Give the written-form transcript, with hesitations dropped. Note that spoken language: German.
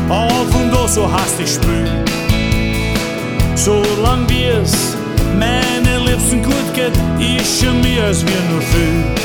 auf und da so hastig spül. Solang wie es meine Liebsten gut geht, ist schon mir als wir nur fühl.